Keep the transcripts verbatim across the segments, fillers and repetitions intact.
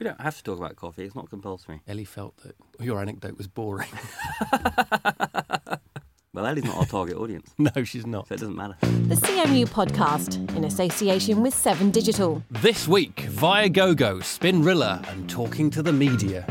We don't have to talk about coffee. It's not compulsory. Ellie felt that your anecdote was boring. Well, Ellie's not our target audience. No, she's not. So it doesn't matter. The C M U podcast, in association with Seven Digital. This week, Viagogo, Spinrilla and Talking to the Media.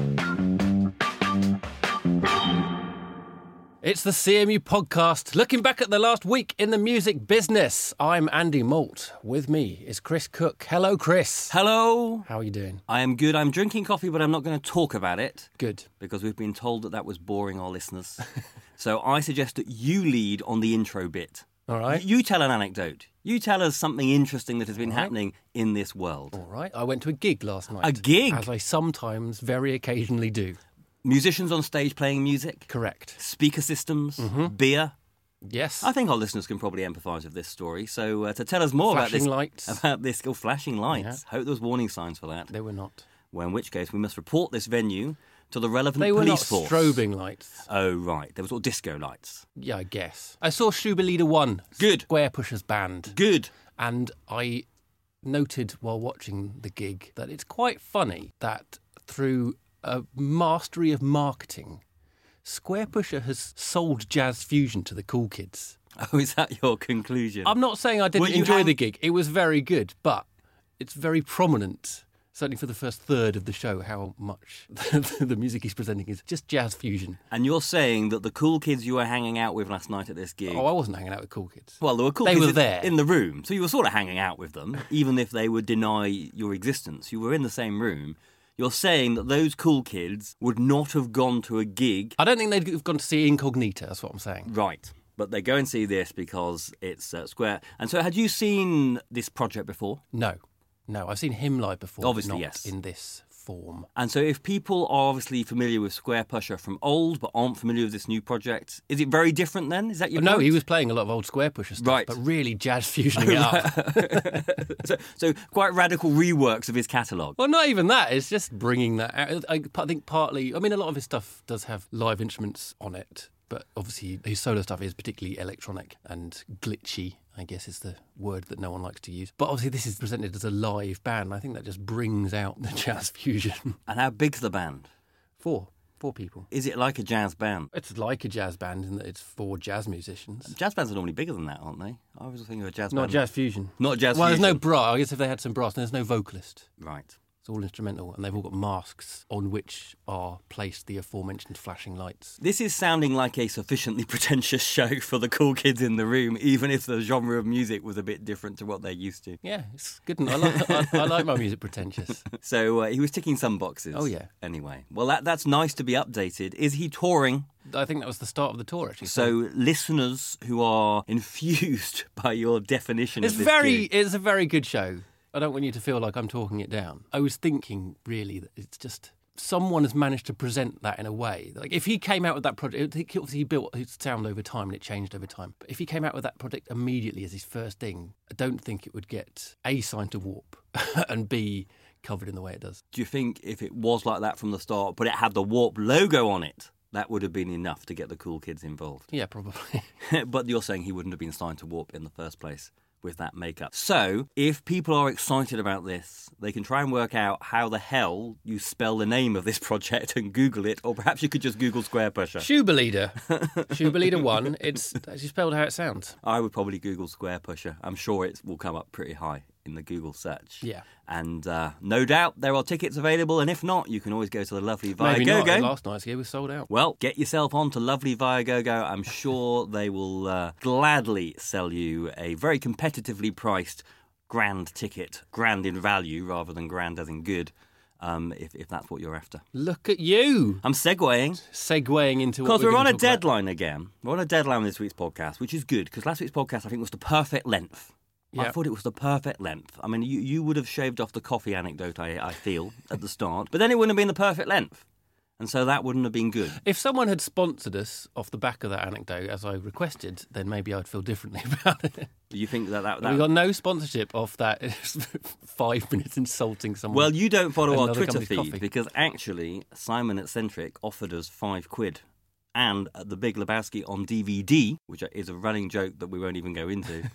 It's the C M U podcast, looking back at the last week in the music business. I'm Andy Malt. With me is Chris Cook. Hello, Chris. Hello. How are you doing? I am good. I'm drinking coffee, but I'm not going to talk about it. Good. Because we've been told that that was boring our listeners. So I suggest that you lead on the intro bit. All right. You tell an anecdote. You tell us something interesting that has been All right. happening in this world. All right. I went to a gig last night. A gig? As I sometimes, very occasionally do. Musicians on stage playing music. Correct. Speaker systems. Mm-hmm. Beer. Yes. I think our listeners can probably empathise with this story. So uh, to tell us more Flashing about lights. this, about this, oh, flashing lights. Yeah. Hope there was warning signs for that. They were not. Well, in which case we must report this venue to the relevant They were police not force. strobing lights. Oh, right. There was all disco lights. Yeah, I guess. I saw Shuba Leader One. Good. Square Pushers Band. Good. And I noted while watching the gig that it's quite funny that through a mastery of marketing, Square Pusher has sold jazz fusion to the cool kids. Oh, is that your conclusion? I'm not saying I didn't Were you enjoy hang- the gig. It was very good, but it's very prominent, certainly for the first third of the show, how much the music he's presenting is just jazz fusion. And you're saying that the cool kids you were hanging out with last night at this gig... Oh, I wasn't hanging out with cool kids. Well, there were cool They kids were in, there. in the room, so you were sort of hanging out with them, even if they would deny your existence. You were in the same room. You're saying that those cool kids would not have gone to a gig... I don't think they'd have gone to see Incognita, that's what I'm saying. Right. But they go and see this because it's uh, Square. And so had you seen this project before? No. No, I've seen him live before. Obviously, not yes. in this form. And so if people are obviously familiar with Square Pusher from old but aren't familiar with this new project, is it very different then? Is that your No, point? he was playing a lot of old Square Pusher stuff, Right. but really jazz fusioning it up. so, so quite radical reworks of his catalogue. Well, not even that. It's just bringing that out. I, I think partly, I mean, a lot of his stuff does have live instruments on it, but obviously his solo stuff is particularly electronic and glitchy, I guess is the word that no one likes to use. But obviously this is presented as a live band. I think that just brings out the jazz fusion. And how big's the band? Four. Four people. Is it like a jazz band? It's like a jazz band in that it's four jaz musicians. Jazz bands are normally bigger than that, aren't they? I was thinking of a jazz Not band. jazz fusion. Not jazz Well, fusion. there's no brass. I guess if they had some brass, there's no vocalist. Right. It's all instrumental, and they've all got masks on which are placed the aforementioned flashing lights. This is sounding like a sufficiently pretentious show for the cool kids in the room, even if the genre of music was a bit different to what they're used to. Yeah, it's good. I like, I, I like my music pretentious. So uh, he was ticking some boxes. Oh, yeah. Anyway, well, that that's nice to be updated. Is he touring? I think that was the start of the tour, actually. So listeners who are infused by your definition it's of this very, gig- it's a very good show. I don't want you to feel like I'm talking it down. I was thinking, really, that it's just someone has managed to present that in a way. Like if he came out with that project, obviously he built his sound over time and it changed over time. But if he came out with that project immediately as his first thing, I don't think it would get A, signed to Warp, and B, covered in the way it does. Do you think if it was like that from the start, but it had the Warp logo on it, that would have been enough to get the cool kids involved? Yeah, probably. But you're saying he wouldn't have been signed to Warp in the first place with that makeup. So, if people are excited about this, they can try and work out how the hell you spell the name of this project and Google it, or perhaps you could just Google Square Pusher. Shuba Leader. Shuba Leader One. It's actually spelled how it sounds. I would probably Google Square Pusher. I'm sure it will come up pretty high in the Google search. Yeah. And uh, no doubt there are tickets available, and if not, you can always go to the lovely Maybe not. Viagogo. Last night's gig was sold out. Well, get yourself on to lovely Viagogo. I'm sure they will uh, gladly sell you a very competitively priced grand ticket, grand in value rather than grand as in good, um, if, if that's what you're after. Look at you. I'm segueing. Segueing into what Because we're we're on gonna a talk about. deadline again. We're on a deadline with this week's podcast, which is good, because last week's podcast, I think, was the perfect length. I Yeah. thought it was the perfect length. I mean, you, you would have shaved off the coffee anecdote, I, I feel, at the start, but then it wouldn't have been the perfect length. And so that wouldn't have been good. If someone had sponsored us off the back of that anecdote, as I requested, then maybe I'd feel differently about it. Do you think that that... We that got no sponsorship off that five minutes insulting someone. well, you don't follow our Another Twitter company's feed coffee. because actually Simon at Centric offered us five quid. And The Big Lebowski on D V D, which is a running joke that we won't even go into,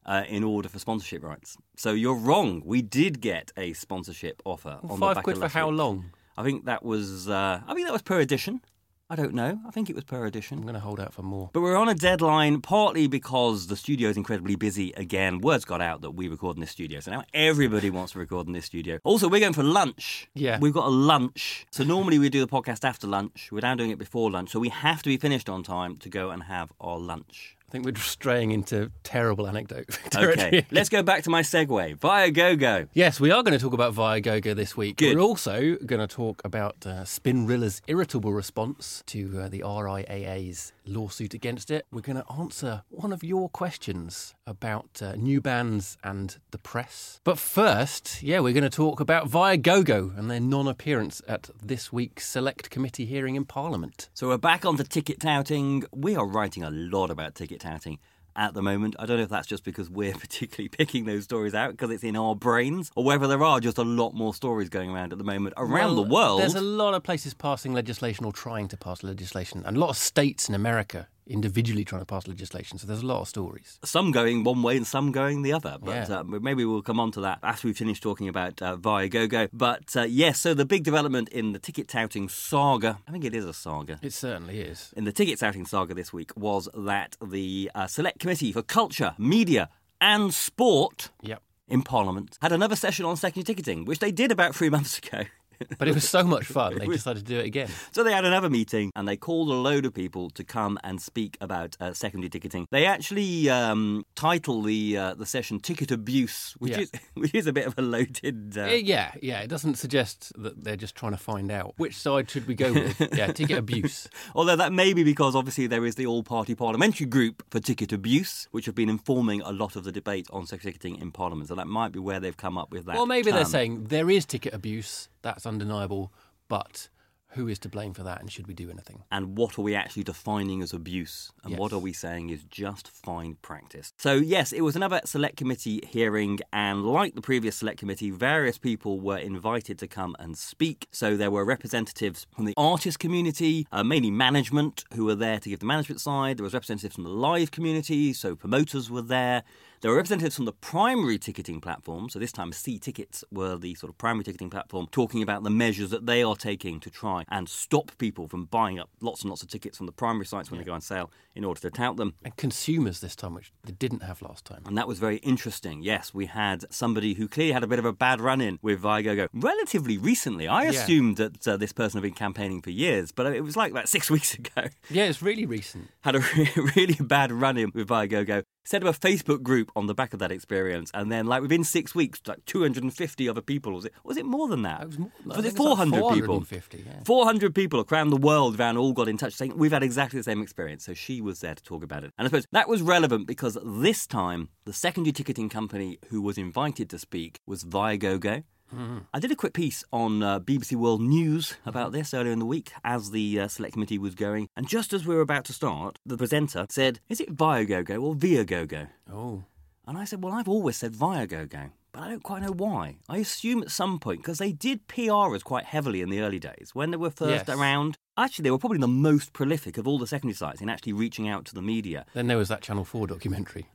uh, in order for sponsorship rights. So you're wrong. We did get a sponsorship offer. Well, on the five back quid of for last how week. long? I think that was. Uh, I think that was per edition. I don't know. I think it was per edition. I'm going to hold out for more. But we're on a deadline, partly because the studio is incredibly busy again. Words got out that we record in this studio, so now everybody wants to record in this studio. Also, we're going for lunch. Yeah. We've got a lunch. So normally we do the podcast after lunch. We're now doing it before lunch, so we have to be finished on time to go and have our lunch. I think we're straying into terrible anecdote Okay, territory. let's go back to my segue. Viagogo. Yes, we are going to talk about Viagogo this week. Good. We're also going to talk about uh, Spinrilla's irritable response to uh, the R I A A's lawsuit against it. We're going to answer one of your questions about uh, new bands and the press. But first, yeah, we're going to talk about Viagogo and their non-appearance at this week's Select Committee hearing in Parliament. So we're back on to ticket touting. We are writing a lot about ticket touting at the moment. I don't know if that's just because we're particularly picking those stories out because it's in our brains, or whether there are just a lot more stories going around at the moment around Well, the world. There's a lot of places passing legislation or trying to pass legislation, and a lot of states in America individually trying to pass legislation, so there's a lot of stories. Some going one way and some going the other. But Yeah. uh, maybe we'll come on to that after we've finished talking about uh, Viagogo. But uh, yes, so the big development in the ticket touting saga, I think it is a saga, It certainly is. in the ticket touting saga this week was that the uh, Select Committee for Culture, Media and Sport Yep. in Parliament had another session on secondary ticketing, which they did about three months ago. But it was so much fun, they decided to do it again. So they had another meeting and they called a load of people to come and speak about uh, secondary ticketing. They actually um, title the uh, the session "Ticket Abuse," which Yeah. is which is a bit of a loaded. Uh... Uh, yeah, yeah, it doesn't suggest that they're just trying to find out which side should we go with. Yeah, ticket abuse. Although that may be because obviously there is the all-party parliamentary group for ticket abuse, which have been informing a lot of the debate on secondary ticketing in Parliament. So that might be where they've come up with that. Well, maybe they're term. saying there is ticket abuse, that's undeniable, but who is to blame for that and should we do anything? And what are we actually defining as abuse? And Yes. what are we saying is just fine practice? So, yes, it was another Select Committee hearing, and like the previous Select Committee, various people were invited to come and speak. So there were representatives from the artist community, uh, mainly management, who were there to give the management side. There was representatives from the live community, so promoters were there. There were representatives from the primary ticketing platform, so this time C-Tickets were the sort of primary ticketing platform, talking about the measures that they are taking to try and stop people from buying up lots and lots of tickets from the primary sites when they go on sale in order to tout them. And consumers this time, which they didn't have last time. And that was very interesting. Yes, we had somebody who clearly had a bit of a bad run-in with Viagogo relatively recently. I Yeah. assumed that uh, this person had been campaigning for years, but it was like about six weeks ago. Yeah, it's really recent. Had a really bad run-in with Viagogo. Set up a Facebook group on the back of that experience, and then, like within six weeks, like two hundred fifty other people. Was it? Was it more than that? It was more. I Was think it it's like four hundred people? four hundred fifty, yeah. four hundred people around the world around all got in touch saying we've had exactly the same experience. So she was there to talk about it. And I suppose that was relevant because this time the secondary ticketing company who was invited to speak was Viagogo. Mm-hmm. I did a quick piece on uh, B B C World News about this earlier in the week as the uh, Select Committee was going. And just as we were about to start, the presenter said, is it Viagogo or Viagogo? Oh. And I said, well, I've always said Viagogo, but I don't quite know why. I assume at some point, because they did P R us quite heavily in the early days. When they were first Yes. around, actually, they were probably the most prolific of all the secondary sites in actually reaching out to the media. Then there was that Channel four documentary.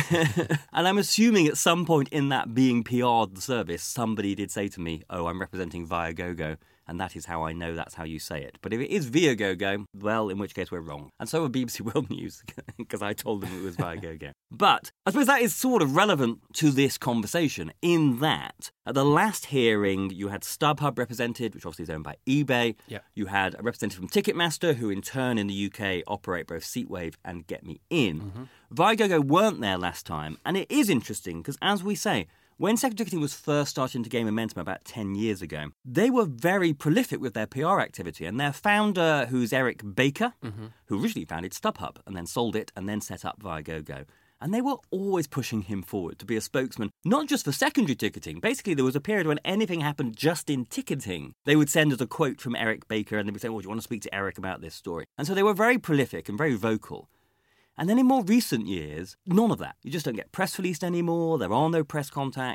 And I'm assuming at some point in that being P R'd the service, somebody did say to me, oh, I'm representing Viagogo, and that is how I know that's how you say it. But if it is Viagogo, well, in which case we're wrong. And so were B B C World News, because I told them it was Viagogo. But I suppose that is sort of relevant to this conversation in that at the last hearing you had StubHub represented, which obviously is owned by eBay. Yeah. You had a representative from Ticketmaster, who in turn in the U K operate both Seatwave and Get Me In. Mm-hmm. Viagogo weren't there last time, and it is interesting because, as we say, when secondary ticketing was first starting to gain momentum about ten years ago, they were very prolific with their P R activity. And their founder, who's Eric Baker, mm-hmm. who originally founded StubHub and then sold it and then set up Viagogo. And they were always pushing him forward to be a spokesman, not just for secondary ticketing. Basically, there was a period when anything happened just in ticketing. They would send us a quote from Eric Baker and they would say, well, do you want to speak to Eric about this story? And so they were very prolific and very vocal. And then in more recent years, none of that. You just don't get press released anymore. There are no press contacts.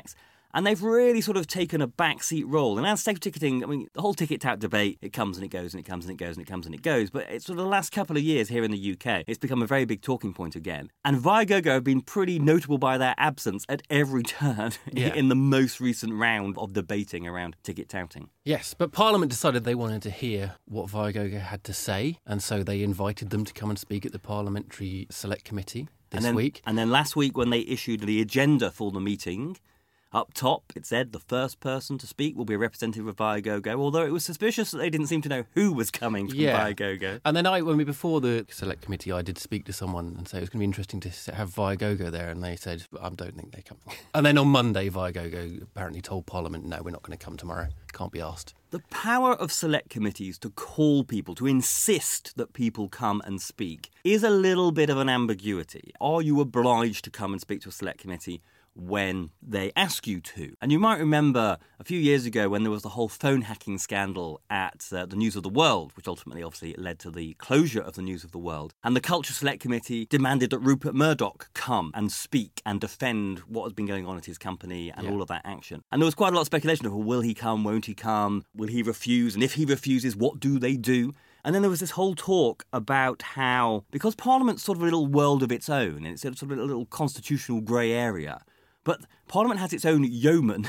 And they've really sort of taken a backseat role. And as safe ticketing, I mean, the whole ticket tout debate, it comes and it goes and it comes and it goes and it comes and it goes. But it's sort of the last couple of years here in the U K, it's become a very big talking point again. And Viagogo have been pretty notable by their absence at every turn Yeah. in the most recent round of debating around ticket touting. Yes, but Parliament decided they wanted to hear what Viagogo had to say, and so they invited them to come and speak at the Parliamentary Select Committee this and then, week. And then last week when they issued the agenda for the meeting, up top, it said the first person to speak will be a representative of Viagogo, although it was suspicious that they didn't seem to know who was coming from Yeah. Viagogo. And then I, when we before the select committee, I did speak to someone and say it was going to be interesting to have Viagogo there, and they said, I don't think they're coming. And then on Monday, Viagogo apparently told Parliament, no, we're not going to come tomorrow. Can't be asked. The power of select committees to call people, to insist that people come and speak, is a little bit of an ambiguity. Are you obliged to come and speak to a select committee when they ask you to? And you might remember a few years ago when there was the whole phone hacking scandal at uh, the News of the World, which ultimately obviously led to the closure of the News of the World. And the Culture Select Committee demanded that Rupert Murdoch come and speak and defend what has been going on at his company and Yeah. all of that action. And there was quite a lot of speculation of, well, will he come, won't he come, will he refuse? And if he refuses, what do they do? And then there was this whole talk about how, because Parliament's sort of a little world of its own, and it's sort of a little constitutional grey area, but Parliament has its own yeoman.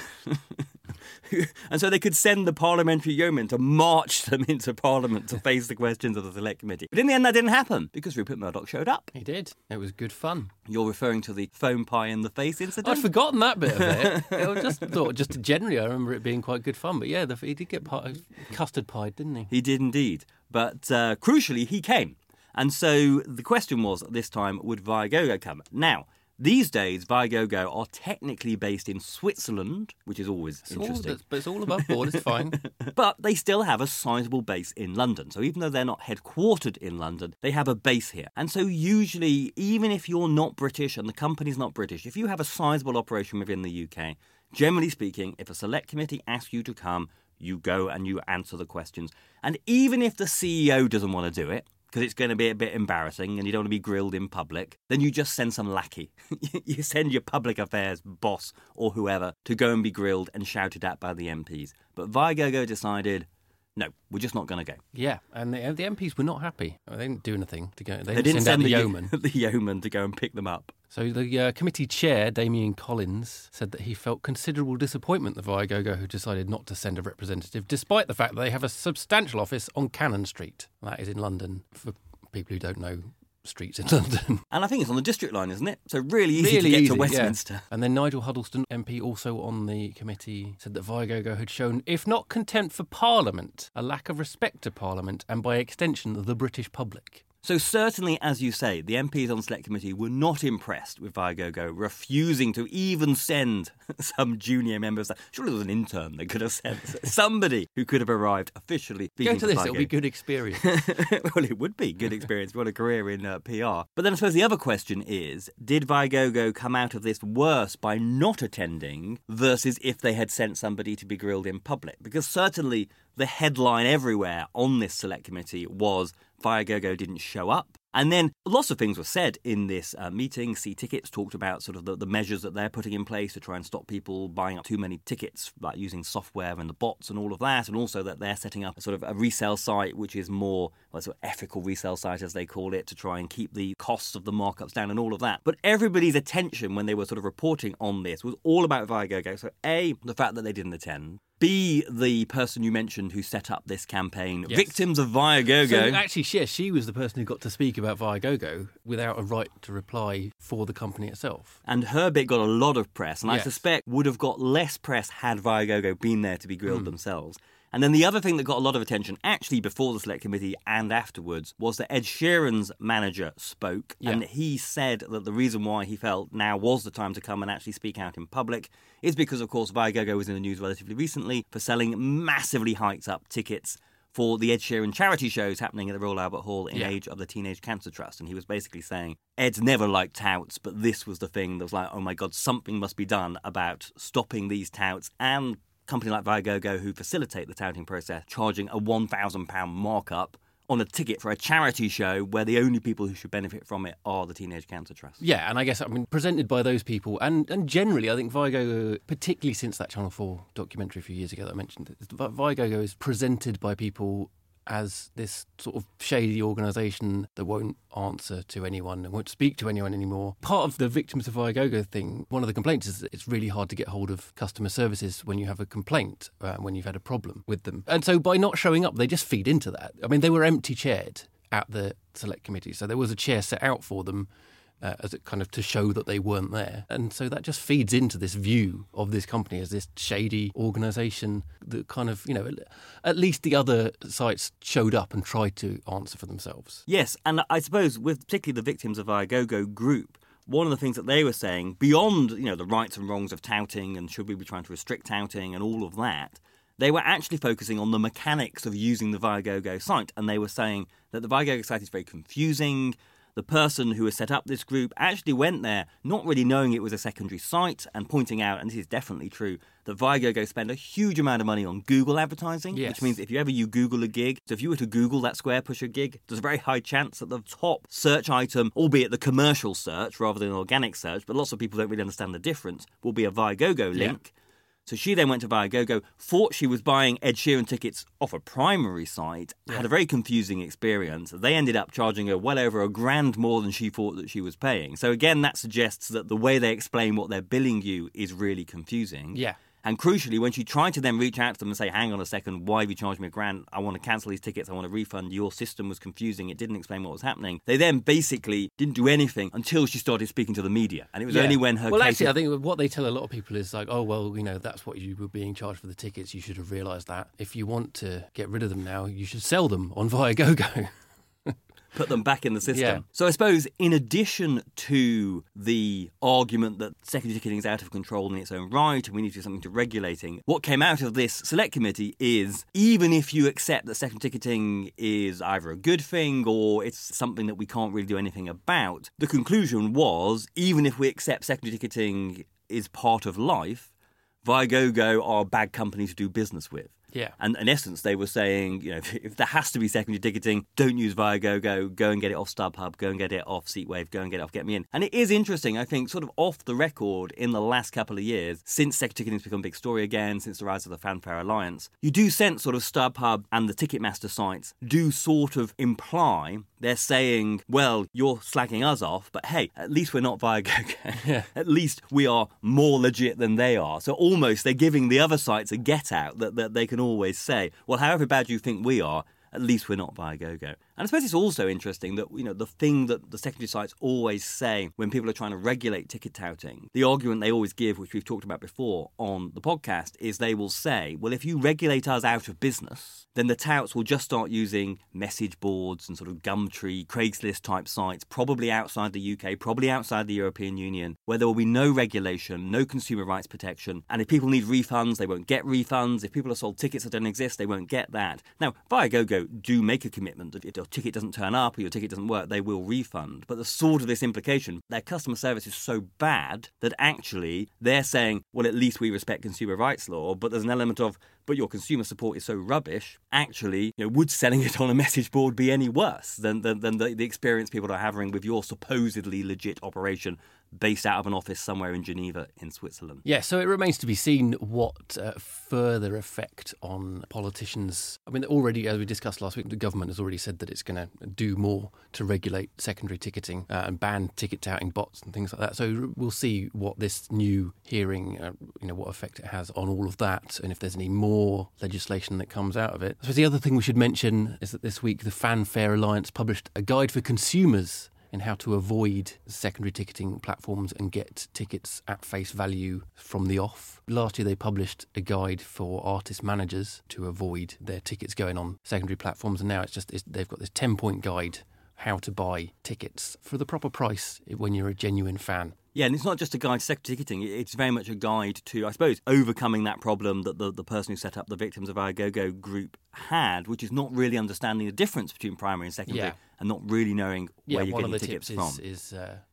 And so they could send the parliamentary yeoman to march them into Parliament to face the questions of the Select Committee. But in the end, that didn't happen because Rupert Murdoch showed up. He did. It was good fun. You're referring to the foam pie in the face incident? I'd forgotten that bit of it. I just thought, just generally, I remember it being quite good fun. But yeah, the, he did get pie, custard pied, didn't he? He did indeed. But uh, crucially, he came. And so the question was, this time, would Viagogo come? Now, these days, Viagogo are technically based in Switzerland, which is always It's all, interesting. but it's all above board. It's fine. But they still have a sizable base in London. So even though they're not headquartered in London, they have a base here. And so usually, even if you're not British and the company's not British, if you have a sizable operation within the U K, generally speaking, if a select committee asks you to come, you go and you answer the questions. And even if the C E O doesn't want to do it, because it's going to be a bit embarrassing and you don't want to be grilled in public, then you just send some lackey. You send your public affairs boss or whoever to go and be grilled and shouted at by the M Ps. But Viagogo decided, no, we're just not going to go. Yeah, and the, the M Ps were not happy. They didn't do anything to go. They, They didn't, send, out the yeoman. the yeoman to go and pick them up. So the uh, committee chair, Damien Collins, said that he felt considerable disappointment that Viagogo who decided not to send a representative, despite the fact that they have a substantial office on Cannon Street. That is in London, for people who don't know streets in London. And I think it's on the district line, isn't it? So really easy Really to get easy, to yeah. Westminster. And then Nigel Huddleston, M P, also on the committee, said that Viagogo had shown, if not contempt for Parliament, a lack of respect to Parliament and, by extension, the British public. So certainly, as you say, the M Ps on the Select Committee were not impressed with Viagogo refusing to even send some junior member of staff. Surely there was an intern they could have sent. Somebody who could have arrived officially. Go to this, Viagogo. it'll be good experience. Well, it would be good experience. What a career in uh, P R. But then I suppose the other question is, did Viagogo come out of this worse by not attending versus if they had sent somebody to be grilled in public? Because certainly the headline everywhere on this Select Committee was Viagogo didn't show up. And then lots of things were said in this uh, meeting. See Tickets talked about sort of the, the measures that they're putting in place to try and stop people buying up too many tickets, like using software and the bots and all of that, and also that they're setting up a sort of a resale site which is more, well, sort of ethical resale site as they call it, to try and keep the costs of the markups down and all of that. But everybody's attention when they were sort of reporting on this was all about Viagogo. So A, the fact that they didn't attend. B, the person you mentioned who set up this campaign, Yes. Victims of Viagogo. So actually, yeah, she was the person who got to speak about Viagogo without a right to reply for the company itself. And her bit got a lot of press, and I Yes. suspect would have got less press had Viagogo been there to be grilled Mm. themselves. And then the other thing that got a lot of attention, actually before the Select Committee and afterwards, was that Ed Sheeran's manager spoke, Yeah. and he said that the reason why he felt now was the time to come and actually speak out in public is because, of course, Viagogo was in the news relatively recently for selling massively hiked up tickets for the Ed Sheeran charity shows happening at the Royal Albert Hall in Yeah. aid of the Teenage Cancer Trust. And he was basically saying, Ed's never liked touts, but this was the thing that was like, oh my God, something must be done about stopping these touts, and a company like Viagogo, who facilitate the touting process, charging a one thousand pounds markup on a ticket for a charity show where the only people who should benefit from it are the Teenage Cancer Trust. Yeah, and I guess, I mean, presented by those people, and, and generally, I think Viagogo, particularly since that Channel four documentary a few years ago that I mentioned, Viagogo is presented by people as this sort of shady organisation that won't answer to anyone and won't speak to anyone anymore. Part of the Victims of Viagogo thing, one of the complaints is that it's really hard to get hold of customer services when you have a complaint, uh, when you've had a problem with them. And so by not showing up, they just feed into that. I mean, they were empty-chaired at the select committee, so there was a chair set out for them Uh, as it kind of to show that they weren't there. And so that just feeds into this view of this company as this shady organisation that kind of, you know, at least the other sites showed up and tried to answer for themselves. Yes, and I suppose with particularly the Victims of Viagogo group, one of the things that they were saying, beyond, you know, the rights and wrongs of touting and should we be trying to restrict touting and all of that, they were actually focusing on the mechanics of using the Viagogo site. And they were saying that the Viagogo site is very confusing. The person who has set up this group actually went there not really knowing it was a secondary site and pointing out, and this is definitely true, that Viagogo spend a huge amount of money on Google advertising, yes. which means if you ever you Google a gig, so if you were to Google that Square Pusher gig, there's a very high chance that the top search item, albeit the commercial search rather than organic search, but lots of people don't really understand the difference, will be a Viagogo link. Yeah. So she then went to Viagogo, thought she was buying Ed Sheeran tickets off a primary site, yeah. had a very confusing experience. They ended up charging her well over a grand more than she thought that she was paying. So again, that suggests that the way they explain what they're billing you is really confusing. Yeah. And crucially, when she tried to then reach out to them and say, hang on a second, why have you charged me a grand? I want to cancel these tickets. I want a refund. Your system was confusing. It didn't explain what was happening. They then basically didn't do anything until she started speaking to the media. And it was yeah. only when her Well, case actually, of... I think what they tell a lot of people is like, oh, well, you know, that's what you were being charged for the tickets. You should have realised that. If you want to get rid of them now, you should sell them on Viagogo. Put them back in the system. Yeah. So I suppose in addition to the argument that secondary ticketing is out of control in its own right and we need to do something to regulating, what came out of this select committee is even if you accept that secondary ticketing is either a good thing or it's something that we can't really do anything about, the conclusion was even if we accept secondary ticketing is part of life, Viagogo are bad company to do business with. Yeah. And in essence, they were saying, you know, if, if there has to be secondary ticketing, don't use Viagogo, go and get it off StubHub, go and get it off Seatwave, go and get it off Get Me In. And it is interesting, I think, sort of off the record in the last couple of years, since secondary ticketing has become a big story again, since the rise of the Fanfare Alliance, you do sense sort of StubHub and the Ticketmaster sites do sort of imply they're saying, well, you're slagging us off, but hey, at least we're not Viagogo. Yeah. At least we are more legit than they are. So almost they're giving the other sites a get out that, that they can always say, well, however bad you think we are, at least we're not Viagogo. And I suppose it's also interesting that, you know, the thing that the secondary sites always say when people are trying to regulate ticket touting, the argument they always give, which we've talked about before on the podcast, is they will say, well, if you regulate us out of business, then the touts will just start using message boards and sort of Gumtree, Craigslist type sites, probably outside the U K, probably outside the European Union, where there will be no regulation, no consumer rights protection. And if people need refunds, they won't get refunds. If people are sold tickets that don't exist, they won't get that. Now, Viagogo do make a commitment that if your ticket doesn't turn up or your ticket doesn't work, they will refund. But the sort of this implication, their customer service is so bad that actually they're saying, well, at least we respect consumer rights law, but there's an element of, but your consumer support is so rubbish, actually, you know, would selling it on a message board be any worse than, than, than the, the experience people are having with your supposedly legit operation based out of an office somewhere in Geneva in Switzerland? Yeah, so it remains to be seen what uh, further effect on politicians. I mean, already, as we discussed last week, the government has already said that it's going to do more to regulate secondary ticketing uh, and ban ticket touting bots and things like that. So we'll see what this new hearing, uh, you know, what effect it has on all of that, and if there's any more legislation that comes out of it. So the other thing we should mention is that this week the Fanfare Alliance published a guide for consumers in how to avoid secondary ticketing platforms and get tickets at face value from the off. Last year they published a guide for artist managers to avoid their tickets going on secondary platforms, and now it's just it's, they've got this ten-point guide how to buy tickets for the proper price when you're a genuine fan. Yeah, and it's not just a guide to secondary ticketing, it's very much a guide to, I suppose, overcoming that problem that the, the person who set up the Victims of Viagogo group had, which is not really understanding the difference between primary and secondary, yeah. and not really knowing where yeah, you're getting one of the tickets tips from. Is, is uh,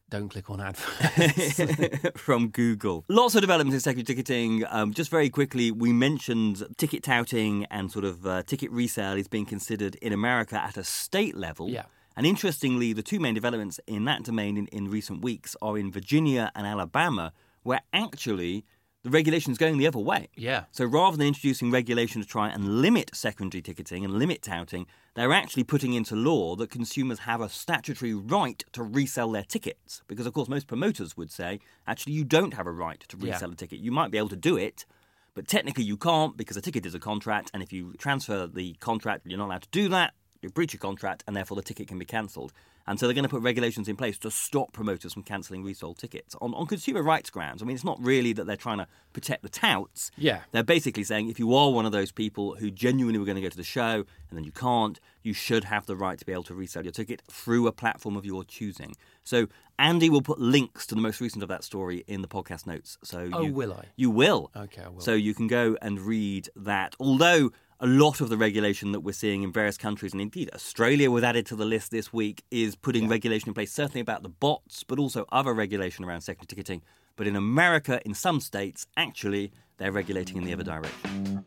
Don't click on adverts. From Google. Lots of developments in secondary ticketing. Um, just very quickly, we mentioned ticket touting and sort of uh, ticket resale is being considered in America at a state level. Yeah. And interestingly, the two main developments in that domain in, in recent weeks are in Virginia and Alabama, where actually the regulation is going the other way. Yeah. So rather than introducing regulation to try and limit secondary ticketing and limit touting, they're actually putting into law that consumers have a statutory right to resell their tickets. Because, of course, most promoters would say, actually, you don't have a right to resell Yeah. a ticket. You might be able to do it, but technically you can't because a ticket is a contract, and if you transfer the contract, you're not allowed to do that. You breach a contract, and therefore the ticket can be cancelled. And so they're going to put regulations in place to stop promoters from cancelling resold tickets on, on consumer rights grounds. I mean, it's not really that they're trying to protect the touts. Yeah. They're basically saying if you are one of those people who genuinely were going to go to the show and then you can't, you should have the right to be able to resell your ticket through a platform of your choosing. So Andy will put links to the most recent of that story in the podcast notes. So Oh, you, will I? You will. Okay, I will. So you can go and read that. Although a lot of the regulation that we're seeing in various countries, and indeed Australia was added to the list this week, is putting Yeah. regulation in place, certainly about the bots, but also other regulation around secondary ticketing. But in America, in some states, actually, they're regulating in the other direction.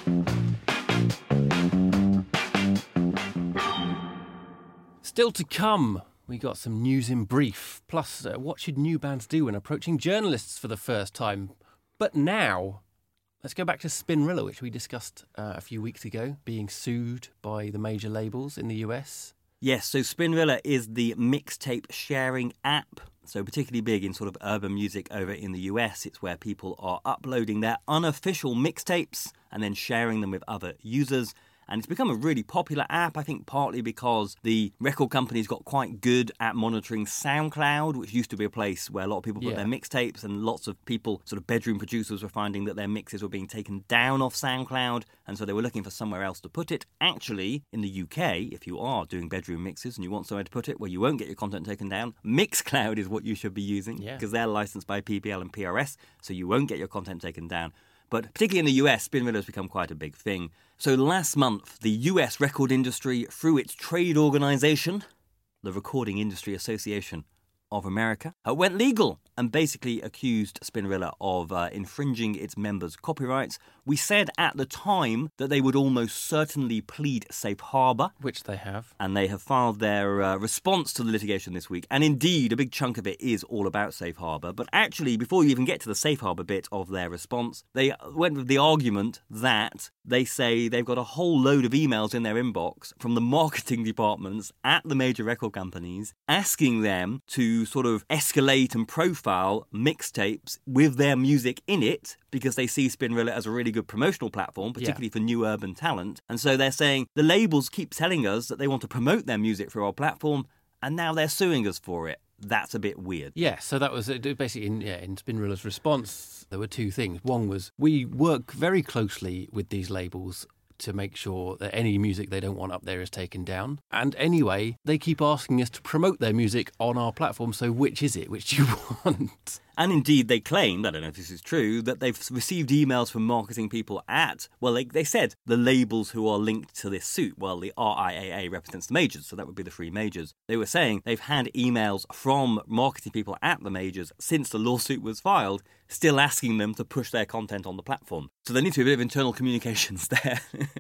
Still to come, we got some news in brief. Plus, uh, what should new bands do when approaching journalists for the first time? But now, let's go back to Spinrilla, which we discussed uh, a few weeks ago, being sued by the major labels in the U S. Yes, so Spinrilla is the mixtape sharing app. So particularly big in sort of urban music over in the U S. It's where people are uploading their unofficial mixtapes and then sharing them with other users. And it's become a really popular app, I think partly because the record companies got quite good at monitoring SoundCloud, which used to be a place where a lot of people put Yeah. their mixtapes, and lots of people, sort of bedroom producers, were finding that their mixes were being taken down off SoundCloud, and so they were looking for somewhere else to put it. Actually, in the U K, if you are doing bedroom mixes and you want somewhere to put it where you won't get your content taken down, Mixcloud is what you should be using, Yeah. because they're licensed by P P L and P R S, so you won't get your content taken down. But particularly in the U S, Spinrilla has become quite a big thing. So last month, the U S record industry, through its trade organisation, the Recording Industry Association of America, uh, went legal and basically accused Spinrilla of uh, infringing its members' copyrights. We said at the time that they would almost certainly plead safe harbour, Which they have. and they have filed their uh, response to the litigation this week. And indeed, a big chunk of it is all about safe harbour. But actually, before you even get to the safe harbour bit of their response, they went with the argument that they say they've got a whole load of emails in their inbox from the marketing departments at the major record companies asking them to sort of escalate and profile mixtapes with their music in it, because they see Spinrilla as a really good promotional platform, particularly Yeah. for new urban talent. And so they're saying the labels keep telling us that they want to promote their music through our platform, and now they're suing us for it. That's a bit weird. Yeah, so that was it. Basically, in, yeah, in Spinrilla's response, there were two things. One was we work very closely with these labels to make sure that any music they don't want up there is taken down. And anyway, they keep asking us to promote their music on our platform, so which is it? Which do you want? And indeed, they claimed, I don't know if this is true, that they've received emails from marketing people at, well, they, they said the labels who are linked to this suit. Well, the R I A A represents the majors, so that would be the three majors. They were saying they've had emails from marketing people at the majors since the lawsuit was filed, still asking them to push their content on the platform. So there needs to be a bit of internal communications there.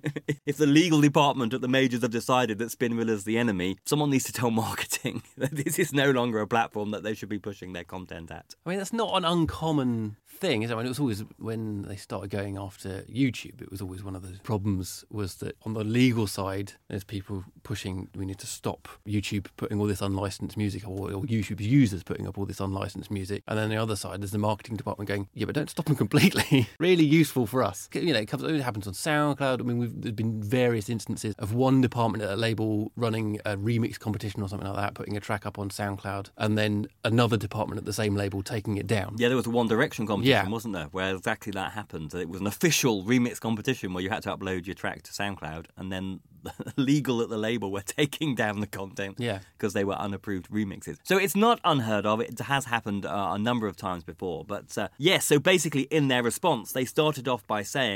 If the legal department at the majors have decided that Spinrilla's the enemy, someone needs to tell marketing that this is no longer a platform that they should be pushing their content at. I mean, that's not an uncommon thing, is it? I mean, it was always, when they started going after YouTube, it was always one of the problems was that on the legal side, there's people pushing, we need to stop YouTube putting all this unlicensed music, or, or YouTube's users putting up all this unlicensed music. And then the other side, there's the marketing department going, yeah, but don't stop them completely. Really useful for us. You know, it, comes, it happens on SoundCloud. I mean, we've, there's been various instances of one department at a label running a remix competition or something like that, putting a track up on SoundCloud, and then another department at the same label taking it down. Yeah, there was a One Direction competition, Yeah. wasn't there, where exactly that happened. It was an official remix competition where you had to upload your track to SoundCloud, and then legal at the label were taking down the content Yeah. because they were unapproved remixes. So it's not unheard of. It has happened uh, a number of times before. But uh, yes, so basically in their response, they started off by saying,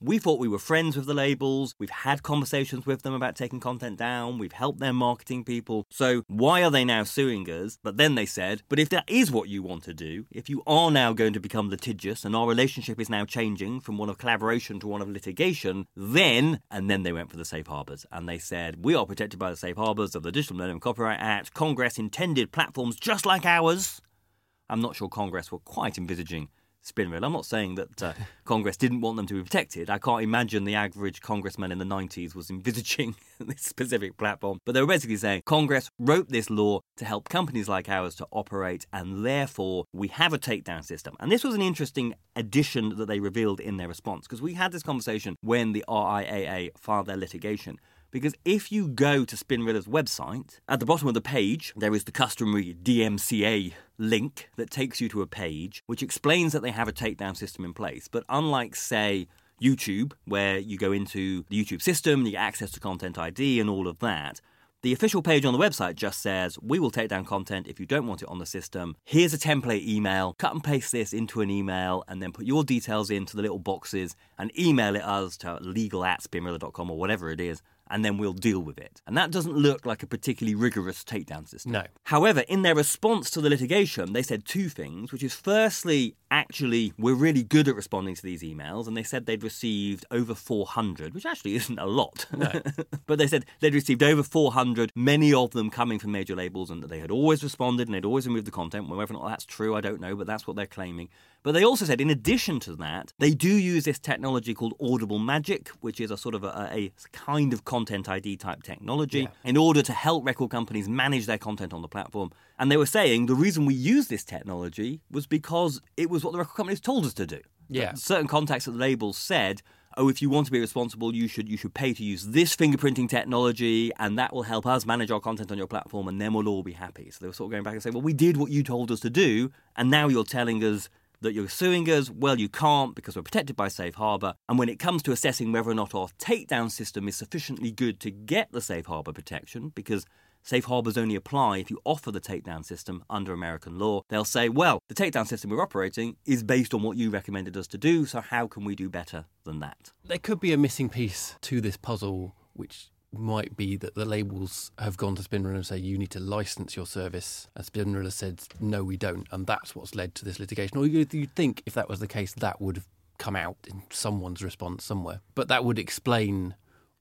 we thought we were friends with the labels, we've had conversations with them about taking content down, we've helped their marketing people, so why are they now suing us? But then they said, but if that is what you want to do, if you are now going to become litigious and our relationship is now changing from one of collaboration to one of litigation, then, and then they went for the safe harbours, and they said, we are protected by the safe harbours of the Digital Millennium Copyright Act. Congress intended platforms just like ours. I'm not sure Congress were quite envisaging Spinrilla. I'm not saying that uh, Congress didn't want them to be protected. I can't imagine the average congressman in the nineties was envisaging this specific platform. But they were basically saying Congress wrote this law to help companies like ours to operate, and therefore we have a takedown system. And this was an interesting addition that they revealed in their response, because we had this conversation when the R I A A filed their litigation. Because if you go to Spinrilla's website, at the bottom of the page, there is the customary D M C A link that takes you to a page which explains that they have a takedown system in place. But unlike, say, YouTube, where you go into the YouTube system, you get access to Content I D and all of that, the official page on the website just says, we will take down content if you don't want it on the system. Here's a template email. Cut and paste this into an email and then put your details into the little boxes and email it us to legal at spinrilla dot com or whatever it is, and then we'll deal with it. And that doesn't look like a particularly rigorous takedown system. No. However, in their response to the litigation, they said two things, which is firstly, actually, we're really good at responding to these emails, and they said they'd received over four hundred, which actually isn't a lot. No. But they said they'd received over four hundred, many of them coming from major labels, and that they had always responded and they'd always removed the content. Whether or not that's true, I don't know, but that's what they're claiming. But they also said, in addition to that, they do use this technology called Audible Magic, which is a sort of a, a kind of Content I D type technology, yeah. in order to help record companies manage their content on the platform. And they were saying the reason we use this technology was because it was what the record companies told us to do. Yeah. Certain contacts at the labels said, oh, if you want to be responsible, you should you should pay to use this fingerprinting technology, and that will help us manage our content on your platform, and then we'll all be happy. So they were sort of going back and saying, well, we did what you told us to do, and now you're telling us that you're suing us. Well, you can't, because we're protected by Safe Harbor. And when it comes to assessing whether or not our takedown system is sufficiently good to get the Safe Harbor protection, because Safe Harbors only apply if you offer the takedown system under American law, they'll say, well, the takedown system we're operating is based on what you recommended us to do, so how can we do better than that? There could be a missing piece to this puzzle, which might be that the labels have gone to Spinrilla and say, you need to license your service. And Spinrilla said, no, we don't. And that's what's led to this litigation. Or you'd, you'd think if that was the case, that would have come out in someone's response somewhere. But that would explain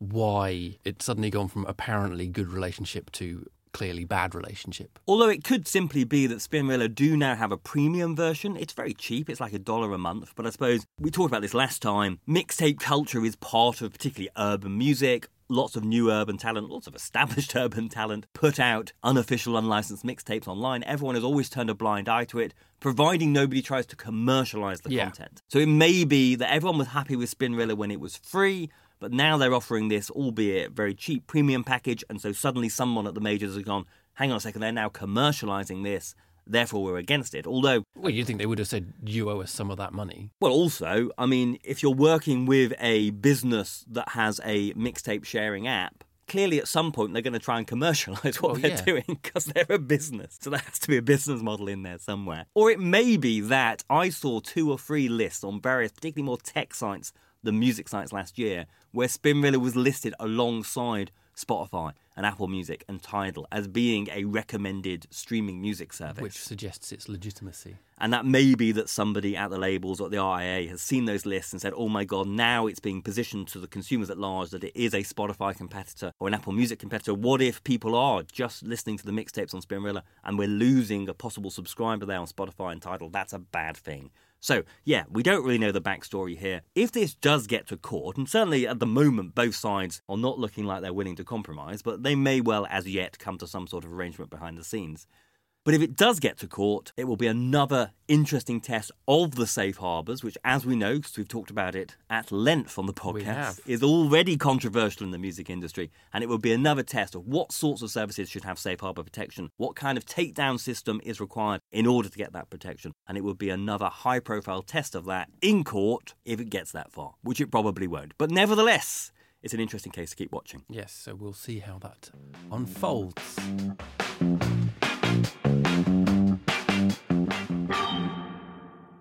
why it's suddenly gone from apparently good relationship to clearly bad relationship. Although it could simply be that Spinrilla do now have a premium version. It's very cheap. It's like a dollar a month. But I suppose we talked about this last time. Mixtape culture is part of particularly urban music. Lots of new urban talent, lots of established urban talent put out unofficial, unlicensed mixtapes online. Everyone has always turned a blind eye to it, providing nobody tries to commercialise the yeah. content. So it may be that everyone was happy with Spinrilla when it was free, but now they're offering this, albeit very cheap, premium package, and so suddenly someone at the majors has gone, hang on a second, they're now commercialising this, therefore we're against it. Although, well, you'd think they would have said, you owe us some of that money. Well, also, I mean, if you're working with a business that has a mixtape sharing app, clearly at some point they're going to try and commercialise what well, they're yeah. doing, because they're a business. So there has to be a business model in there somewhere. Or it may be that I saw two or three lists on various, particularly more tech sites than music sites last year, where Spinrilla was listed alongside Spotify and Apple Music and Tidal as being a recommended streaming music service. Which suggests its legitimacy. And that may be that somebody at the labels or at the R I A has seen those lists and said, oh my God, now it's being positioned to the consumers at large that it is a Spotify competitor or an Apple Music competitor. What if people are just listening to the mixtapes on Spinrilla and we're losing a possible subscriber there on Spotify and Tidal? That's a bad thing. So, yeah, we don't really know the backstory here. If this does get to court, and certainly at the moment both sides are not looking like they're willing to compromise, but they may well as yet come to some sort of arrangement behind the scenes. But if it does get to court, it will be another interesting test of the safe harbours, which, as we know, because we've talked about it at length on the podcast, is already controversial in the music industry. And it will be another test of what sorts of services should have safe harbour protection, what kind of takedown system is required in order to get that protection. And it will be another high-profile test of that in court if it gets that far, which it probably won't. But nevertheless, it's an interesting case to keep watching. Yes, so we'll see how that unfolds. Just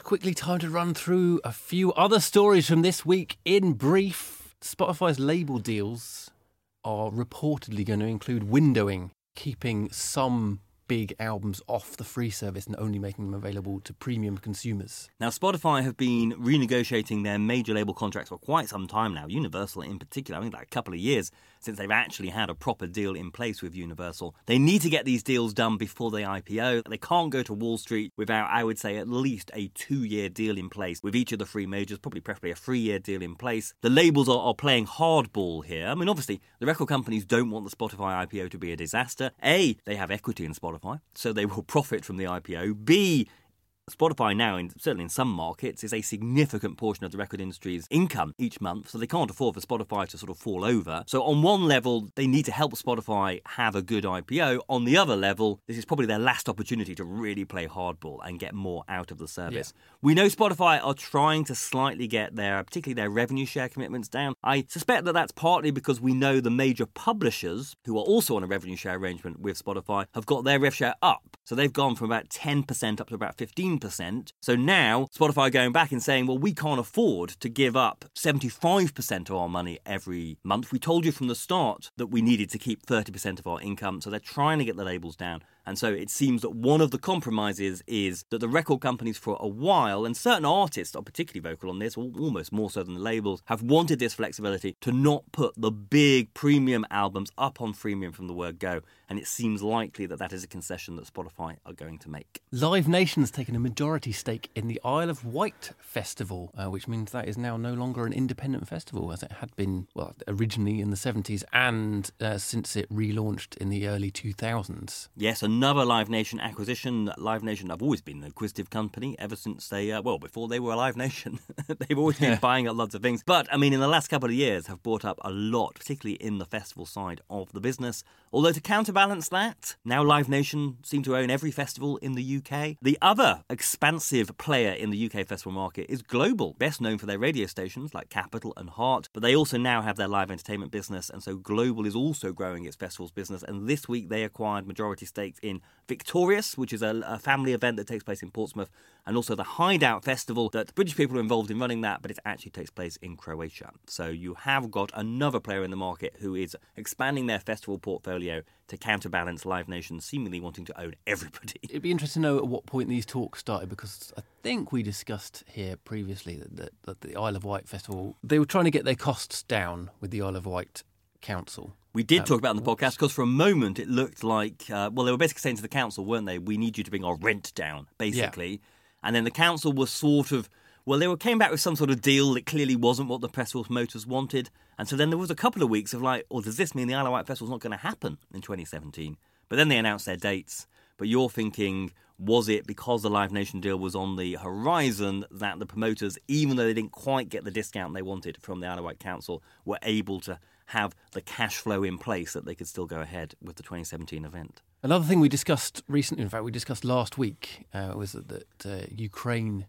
quickly, time to run through a few other stories from this week in brief. Spotify's label deals are reportedly going to include windowing, keeping some big albums off the free service and only making them available to premium consumers. Now, Spotify have been renegotiating their major label contracts for quite some time now, Universal in particular. I think like a couple of years since they've actually had a proper deal in place with Universal. They need to get these deals done before they I P O. They can't go to Wall Street without, I would say, at least a two-year deal in place with each of the three majors, probably preferably a three-year deal in place. The labels are, are playing hardball here. I mean, obviously, the record companies don't want the Spotify I P O to be a disaster. A, they have equity in Spotify, so they will profit from the I P O. B, Spotify now, in, certainly in some markets, is a significant portion of the record industry's income each month, so they can't afford for Spotify to sort of fall over. So on one level, they need to help Spotify have a good I P O. On the other level, this is probably their last opportunity to really play hardball and get more out of the service. Yeah. We know Spotify are trying to slightly get their, particularly their revenue share commitments down. I suspect that that's partly because we know the major publishers, who are also on a revenue share arrangement with Spotify, have got their rev share up. So they've gone from about ten percent up to about fifteen percent. So now Spotify are going back and saying, well, we can't afford to give up seventy-five percent of our money every month. We told you from the start that we needed to keep thirty percent of our income. So they're trying to get the labels down. And so it seems that one of the compromises is that the record companies for a while, and certain artists are particularly vocal on this, almost more so than the labels, have wanted this flexibility to not put the big premium albums up on freemium from the word go. And it seems likely that that is a concession that Spotify are going to make. Live Nation's taken a majority stake in the Isle of Wight Festival, uh, which means that is now no longer an independent festival, as it had been, well, originally in the seventies and uh, since it relaunched in the early two thousands. Yes, another Live Nation acquisition. Live Nation have always been an acquisitive company ever since they, uh, well, before they were a Live Nation. They've always been Yeah. buying up lots of things. But, I mean, in the last couple of years have brought up a lot, particularly in the festival side of the business. Although to counterbalance that, now Live Nation seem to own every festival in the U K. The other expansive player in the U K festival market is Global, best known for their radio stations like Capital and Heart, but they also now have their live entertainment business, and so Global is also growing its festivals business, and this week they acquired majority stakes in Victorious, which is a, a family event that takes place in Portsmouth, and also the Hideout Festival, that British people are involved in running that, but it actually takes place in Croatia. So you have got another player in the market who is expanding their festival portfolio to counterbalance Live Nation seemingly wanting to own everybody. It'd be interesting to know at what point these talks started, because I think we discussed here previously that, that, that the Isle of Wight Festival, they were trying to get their costs down with the Isle of Wight Council. We did Um, talk about it on the podcast because for a moment it looked like, uh, well, they were basically saying to the council, weren't they, we need you to bring our rent down, basically. Yeah. And then the council was sort of, well, they were came back with some sort of deal that clearly wasn't what the festival promoters wanted. And so then there was a couple of weeks of like, well, does this mean the Isle of Wight Festival's not going to happen in twenty seventeen? But then they announced their dates. But you're thinking, was it because the Live Nation deal was on the horizon that the promoters, even though they didn't quite get the discount they wanted from the Isle of Wight Council, were able to have the cash flow in place that they could still go ahead with the twenty seventeen event? Another thing we discussed recently, in fact, we discussed last week, uh, was that, that uh, Ukraine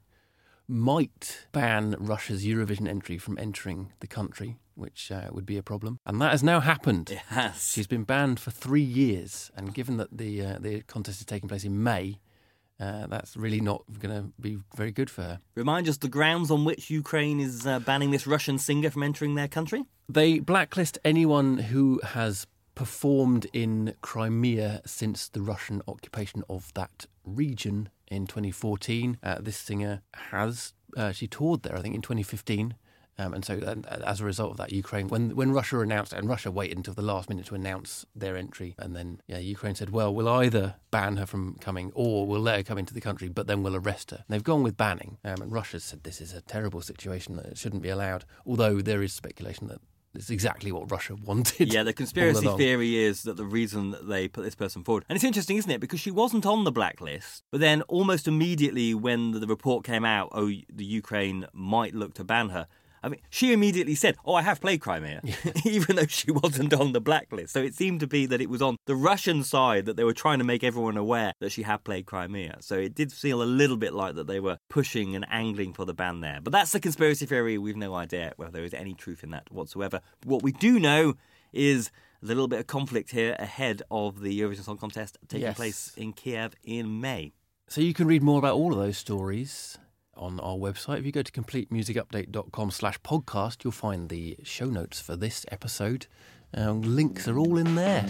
might ban Russia's Eurovision entry from entering the country, which uh, would be a problem. And that has now happened. It has. She's been banned for three years. And given that the uh, the contest is taking place in May, uh, that's really not going to be very good for her. Remind us the grounds on which Ukraine is uh, banning this Russian singer from entering their country? They blacklist anyone who has performed in Crimea since the Russian occupation of that region in twenty fourteen. Uh, this singer has, uh, she toured there, I think, in twenty fifteen. Um, and so and as a result of that, Ukraine, when when Russia announced, and Russia waited until the last minute to announce their entry, and then yeah, Ukraine said, well, we'll either ban her from coming or we'll let her come into the country, but then we'll arrest her. And they've gone with banning. Um, and Russia said this is a terrible situation, that it shouldn't be allowed, although there is speculation that it's exactly what Russia wanted. Yeah, the conspiracy theory is that the reason that they put this person forward... And it's interesting, isn't it? Because she wasn't on the blacklist, but then almost immediately when the report came out, oh, the Ukraine might look to ban her, I mean, she immediately said, oh, I have played Crimea, even though she wasn't on the blacklist. So it seemed to be that it was on the Russian side that they were trying to make everyone aware that she had played Crimea. So it did feel a little bit like that they were pushing and angling for the ban there. But that's the conspiracy theory. We've no idea whether there is any truth in that whatsoever. But what we do know is there's a little bit of conflict here ahead of the Eurovision Song Contest taking Yes. place in Kiev in May. So you can read more about all of those stories on our website. If you go to completemusicupdate.com slash podcast, you'll find the show notes for this episode. Uh, links are all in there.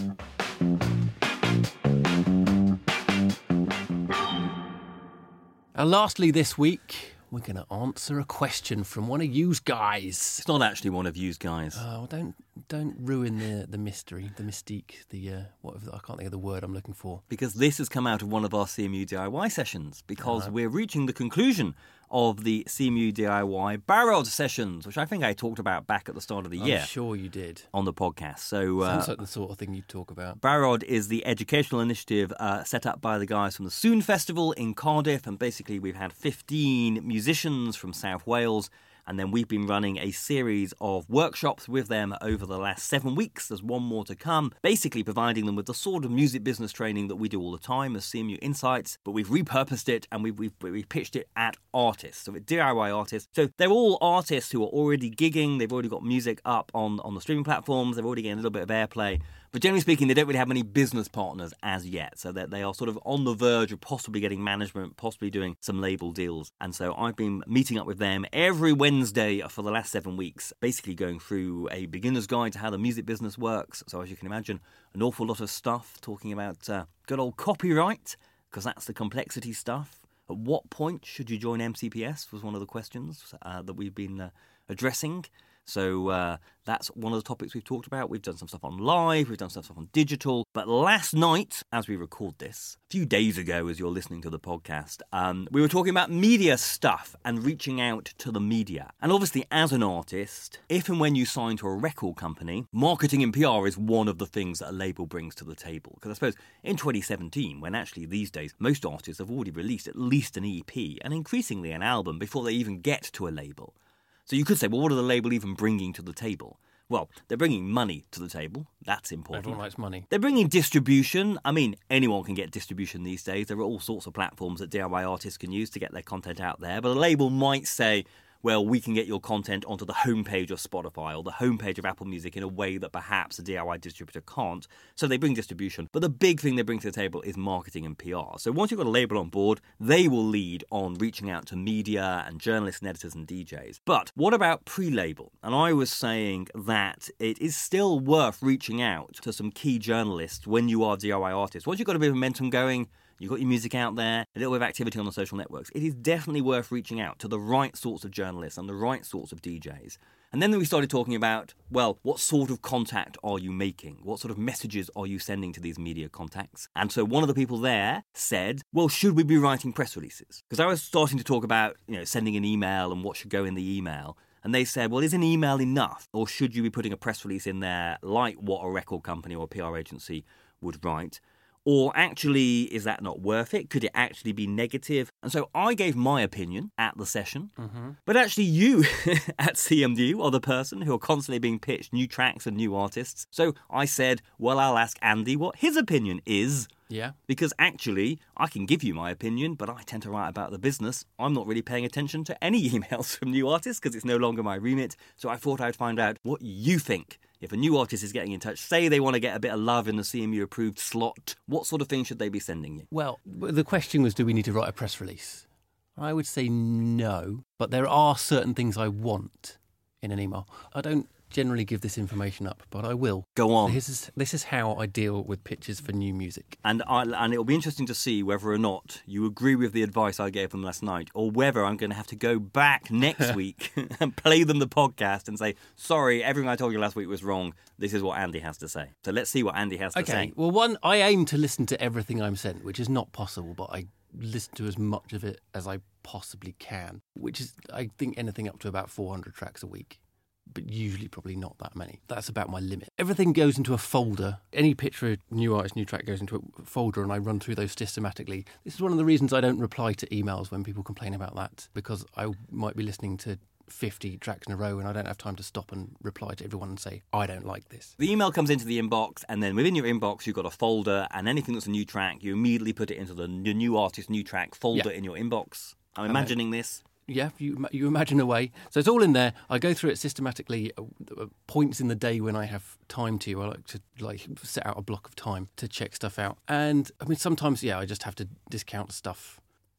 And lastly this week, we're going to answer a question from one of yous guys. It's not actually one of yous guys. Oh, don't don't ruin the, the mystery, the mystique, the uh, whatever. I can't think of the word I'm looking for. Because this has come out of one of our C M U D I Y sessions, because uh, we're reaching the conclusion of the C M U D I Y Barod sessions, which I think I talked about back at the start of the I'm year. I'm sure you did. On the podcast. So uh, Sounds like the sort of thing you'd talk about. Barod is the educational initiative uh, set up by the guys from the Soon Festival in Cardiff, and basically we've had fifteen musicians from South Wales, and then we've been running a series of workshops with them over the last seven weeks. There's one more to come, basically providing them with the sort of music business training that we do all the time as C M U Insights, but we've repurposed it and we've, we've, we've pitched it at artists, so at D I Y artists. So they're all artists who are already gigging, they've already got music up on, on the streaming platforms, they're already getting a little bit of airplay. But generally speaking, they don't really have many business partners as yet, so that they are sort of on the verge of possibly getting management, possibly doing some label deals. And so I've been meeting up with them every Wednesday for the last seven weeks, basically going through a beginner's guide to how the music business works. So as you can imagine, an awful lot of stuff talking about uh, good old copyright, because that's the complexity stuff. At what point should you join M C P S was one of the questions uh, that we've been uh, addressing. So uh, that's one of the topics we've talked about. We've done some stuff on live, we've done some stuff on digital. But last night, as we record this, a few days ago as you're listening to the podcast, um, we were talking about media stuff and reaching out to the media. And obviously, as an artist, if and when you sign to a record company, marketing and P R is one of the things that a label brings to the table. Because I suppose in twenty seventeen, when actually these days most artists have already released at least an E P and increasingly an album before they even get to a label. So you could say, well, what are the label even bringing to the table? Well, they're bringing money to the table. That's important. Everyone likes money. They're bringing distribution. I mean, anyone can get distribution these days. There are all sorts of platforms that D I Y artists can use to get their content out there. But a label might say, well, we can get your content onto the homepage of Spotify or the homepage of Apple Music in a way that perhaps a D I Y distributor can't. So they bring distribution. But the big thing they bring to the table is marketing and P R. So once you've got a label on board, they will lead on reaching out to media and journalists and editors and D Js. But what about pre-label? And I was saying that it is still worth reaching out to some key journalists when you are a D I Y artist. Once you've got a bit of momentum going, you've got your music out there, a little bit of activity on the social networks, it is definitely worth reaching out to the right sorts of journalists and the right sorts of D Js. And then we started talking about, well, what sort of contact are you making? What sort of messages are you sending to these media contacts? And so one of the people there said, well, should we be writing press releases? Because I was starting to talk about, you know, sending an email and what should go in the email. And they said, well, is an email enough? Or should you be putting a press release in there like what a record company or a P R agency would write? Or actually, is that not worth it? Could it actually be negative? And so I gave my opinion at the session. Mm-hmm. But actually you at C M U are the person who are constantly being pitched new tracks and new artists. So I said, well, I'll ask Andy what his opinion is. Yeah. Because actually, I can give you my opinion, but I tend to write about the business. I'm not really paying attention to any emails from new artists because it's no longer my remit. So I thought I'd find out what you think. If a new artist is getting in touch, say they want to get a bit of love in the C M U approved slot, what sort of thing should they be sending you? Well, the question was, do we need to write a press release? I would say no, but there are certain things I want in an email. I don't generally give this information up, but I will. Go on. This is this is how I deal with pitches for new music. And I, and it'll be interesting to see whether or not you agree with the advice I gave them last night, or whether I'm going to have to go back next week and play them the podcast and say, sorry, everything I told you last week was wrong. This is what Andy has to say. So let's see what Andy has to okay. say. Okay, well, one, I aim to listen to everything I'm sent, which is not possible, but I listen to as much of it as I possibly can, which is, I think, anything up to about four hundred tracks a week. But usually probably not that many. That's about my limit. Everything goes into a folder. Any picture, new artist, new track goes into a folder, and I run through those systematically. This is one of the reasons I don't reply to emails when people complain about that, because I might be listening to fifty tracks in a row and I don't have time to stop and reply to everyone and say, I don't like this. The email comes into the inbox, and then within your inbox you've got a folder, and anything that's a new track, you immediately put it into the new artist, new track folder yeah. in your inbox. I'm imagining okay. this. Yeah, you you imagine away. So it's all in there. I go through it systematically. Uh, points in the day when I have time to. I like to like set out a block of time to check stuff out. And I mean, sometimes, yeah, I just have to discount stuff.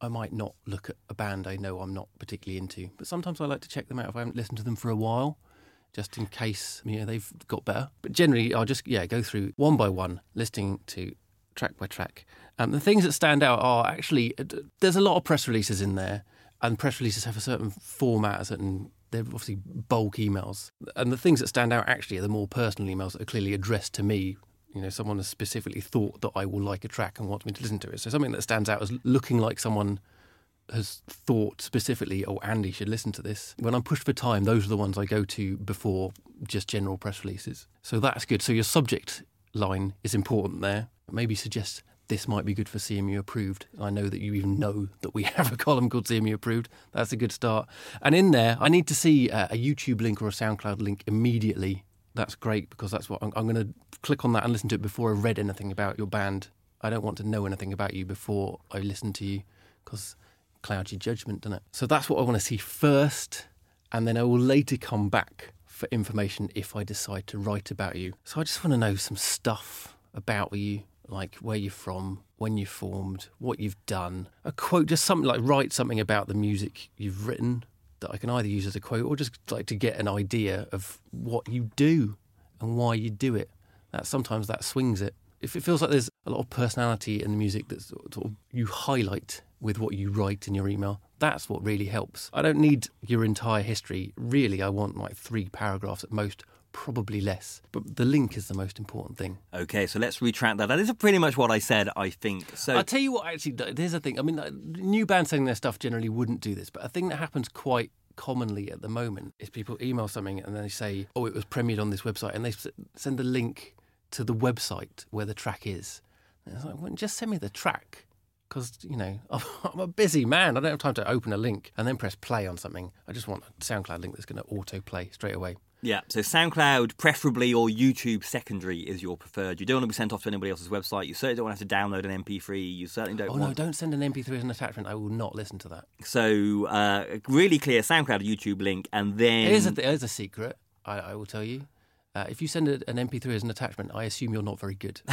I might not look at a band I know I'm not particularly into, but sometimes I like to check them out if I haven't listened to them for a while, just in case, you know, they've got better. But generally, I'll just, yeah, go through one by one, listening to track by track. Um, the things that stand out are actually, there's a lot of press releases in there, and press releases have a certain format, a certain, they're obviously bulk emails. And the things that stand out actually are the more personal emails that are clearly addressed to me. You know, someone has specifically thought that I will like a track and wants me to listen to it. So something that stands out as looking like someone has thought specifically, oh, Andy should listen to this. When I'm pushed for time, those are the ones I go to before just general press releases. So that's good. So your subject line is important there. Maybe suggest this might be good for C M U Approved. I know that you even know that we have a column called C M U Approved. That's a good start. And in there, I need to see a YouTube link or a SoundCloud link immediately. That's great, because that's what I'm, I'm going to click on that and listen to it before I've read anything about your band. I don't want to know anything about you before I listen to you, because it clouds your judgment, doesn't it? So that's what I want to see first, and then I will later come back for information if I decide to write about you. So I just want to know some stuff about you, like where you're from, when you formed, what you've done. A quote, just something like write something about the music you've written that I can either use as a quote or just like to get an idea of what you do and why you do it. That sometimes that swings it. If it feels like there's a lot of personality in the music that sort of you highlight with what you write in your email, that's what really helps. I don't need your entire history. Really, I want like three paragraphs at most, probably less. But the link is the most important thing. Okay, so let's retract that. That is pretty much what I said, I think. So I'll tell you what, actually, there's a thing. I mean, new bands selling their stuff generally wouldn't do this, but a thing that happens quite commonly at the moment is people email something and they say, oh, it was premiered on this website, and they send a link to the website where the track is. And it's like, well, just send me the track. Because, you know, I'm a busy man. I don't have time to open a link and then press play on something. I just want a SoundCloud link that's going to auto-play straight away. Yeah, so SoundCloud preferably, or YouTube secondary is your preferred. You don't want to be sent off to anybody else's website. You certainly don't want to have to download an M P three. You certainly don't oh, want... Oh, no, don't send an M P three as an attachment. I will not listen to that. So, uh, really clear SoundCloud YouTube link, and then... Here's a, here's a secret, I, I will tell you. Uh, if you send a, an M P three as an attachment, I assume you're not very good.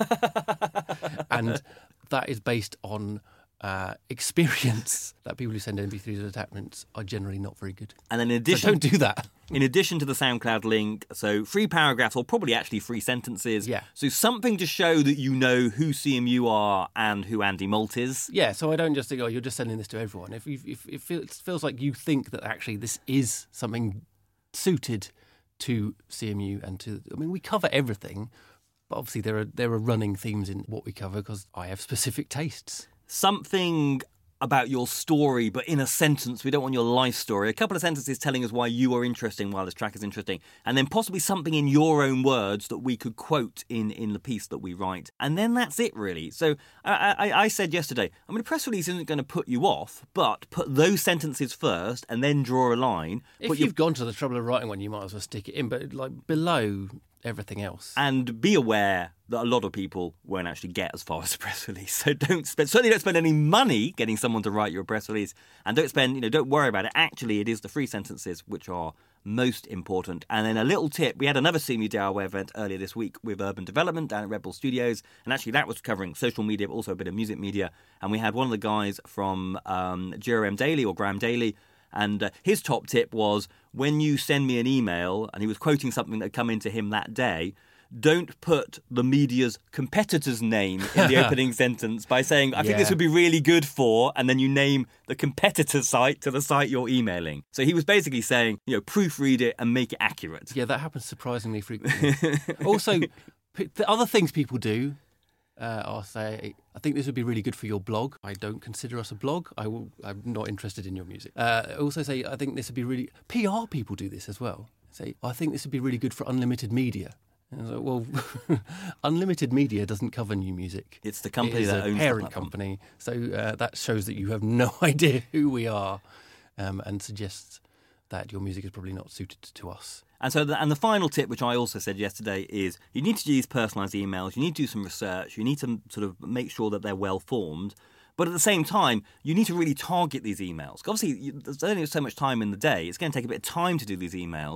And that is based on... Uh, experience that people who send M P threes as attachments are generally not very good. And then in addition, so don't do that. In addition to the SoundCloud link, so three paragraphs, or probably actually three sentences. Yeah. So something to show that you know who C M U are and who Andy Malt is. Yeah. So I don't just think, oh, you're just sending this to everyone. If you, if it feels, feels like you think that actually this is something suited to C M U and to, I mean, we cover everything, but obviously there are there are running themes in what we cover because I have specific tastes. Something about your story, but in a sentence. We don't want your life story. A couple of sentences telling us why you are interesting, why this track is interesting, and then possibly something in your own words that we could quote in, in the piece that we write. And then that's it, really. So I, I, I said yesterday, I mean, a press release isn't going to put you off, but put those sentences first and then draw a line. If Put you've your... gone to the trouble of writing one, you might as well stick it in, but like below everything else. And be aware that a lot of people won't actually get as far as a press release. So don't spend, certainly don't spend any money getting someone to write you a press release. And don't spend, you know, don't worry about it. Actually, it is the three sentences which are most important. And then a little tip, we had another C M U D I Y event earlier this week with Urban Development down at Red Bull Studios. And actually that was covering social media, but also a bit of music media. And we had one of the guys from um, G R M Daily or Graham Daily. And uh, his top tip was, when you send me an email, and he was quoting something that had come into him that day, don't put the media's competitor's name in the opening sentence by saying, I yeah. think this would be really good for, and then you name the competitor site to the site you're emailing. So he was basically saying, you know, proofread it and make it accurate. Yeah, that happens surprisingly frequently. Also, the other things people do, Uh, I'll say, I think this would be really good for your blog. I don't consider us a blog. I will, I'm not interested in your music. Uh, also say, I think this would be really... P R people do this as well. Say, I think this would be really good for Unlimited Media. And I was like, well, Unlimited Media doesn't cover new music. It's the company it is that a owns parent the company. So uh, that shows that you have no idea who we are, um, and suggests that your music is probably not suited to us. And so, the, and the final tip, which I also said yesterday, is you need to use personalised emails. You need to do some research. You need to sort of make sure that they're well formed. But at the same time, you need to really target these emails. Obviously, you, there's only so much time in the day. It's going to take a bit of time to do these emails.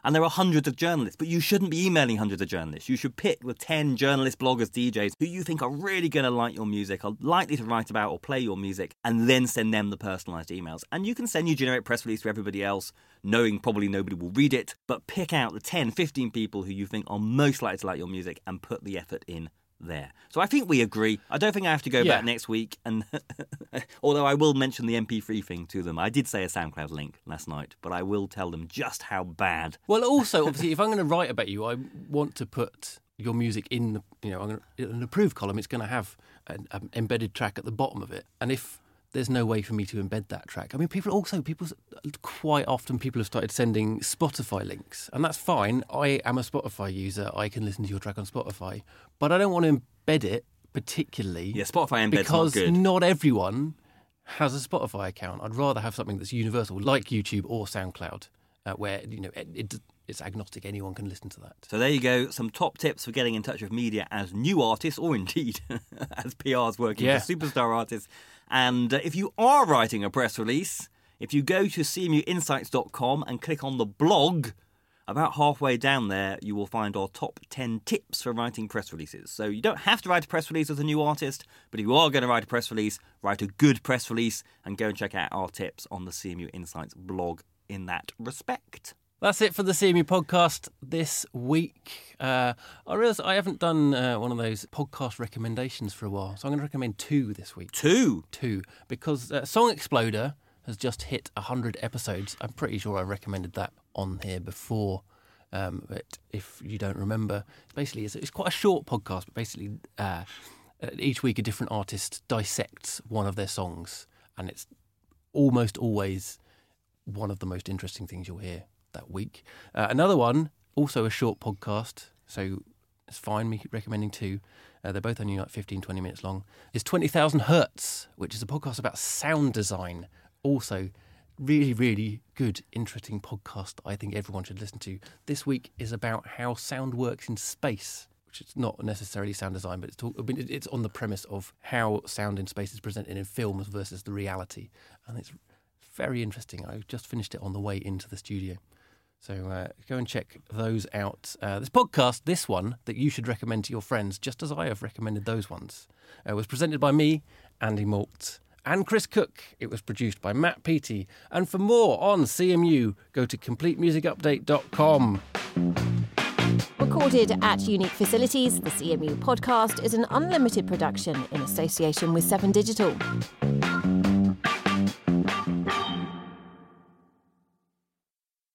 And there are hundreds of journalists, but you shouldn't be emailing hundreds of journalists. You should pick the ten journalists, bloggers, D Js who you think are really going to like your music, are likely to write about or play your music, and then send them the personalised emails. And you can send your generic press release to everybody else, knowing probably nobody will read it, but pick out the ten, fifteen people who you think are most likely to like your music and put the effort in there. So I think we agree. I don't think I have to go Yeah. back next week, and although I will mention the M P three thing to them. I did say a SoundCloud link last night, but I will tell them just how bad. Well, also, obviously, if I'm going to write about you, I want to put your music in the, you know, I'm going to, in an approved column. It's going to have an, an embedded track at the bottom of it, and if there's no way for me to embed that track. I mean, people also, people quite often, people have started sending Spotify links, and that's fine. I am a Spotify user. I can listen to your track on Spotify, but I don't want to embed it particularly. Yeah, Spotify embed's because not good. not everyone has a Spotify account. I'd rather have something that's universal, like YouTube or SoundCloud, uh, where you know it, it, it's agnostic. Anyone can listen to that. So there you go, some top tips for getting in touch with media as new artists, or indeed as P Rs working Yeah. for superstar artists. And uh, if you are writing a press release, if you go to c m u insights dot com and click on the blog, about halfway down there you will find our top ten tips for writing press releases. So you don't have to write a press release as a new artist, but if you are going to write a press release, write a good press release and go and check out our tips on the C M U Insights blog in that respect. That's it for the C M U podcast this week. Uh, I realise I haven't done uh, one of those podcast recommendations for a while, so I'm going to recommend two this week. Two. Two, because uh, Song Exploder has just hit one hundred episodes. I'm pretty sure I recommended that on here before. Um, but if you don't remember, basically it's, it's quite a short podcast, but basically uh, each week a different artist dissects one of their songs, and it's almost always one of the most interesting things you'll hear that week. Uh, another one, also a short podcast, so it's fine me recommending two. Uh, they're both only like fifteen, twenty minutes long. Is twenty thousand Hertz, which is a podcast about sound design. Also, really, really good, interesting podcast that I think everyone should listen to. This week is about how sound works in space, which is not necessarily sound design, but it's, talk, I mean, it's on the premise of how sound in space is presented in films versus the reality. And it's very interesting. I just finished it on the way into the studio. So uh, go and check those out. Uh, this podcast, this one, that you should recommend to your friends, just as I have recommended those ones, uh, was presented by me, Andy Malt, and Chris Cook. It was produced by Matt Peaty. And for more on C M U, go to complete music update dot com. Recorded at unique facilities, the C M U podcast is an unlimited production in association with Seven Digital.